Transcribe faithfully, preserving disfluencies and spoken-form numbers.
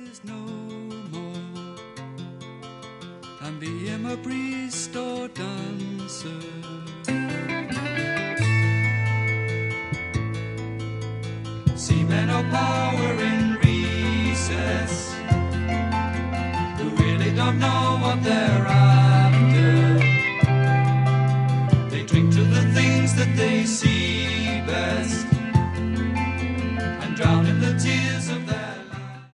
is no more. And be him a priest or dancer. See men of power in recess who really don't know what they're after. They drink to the things that they see.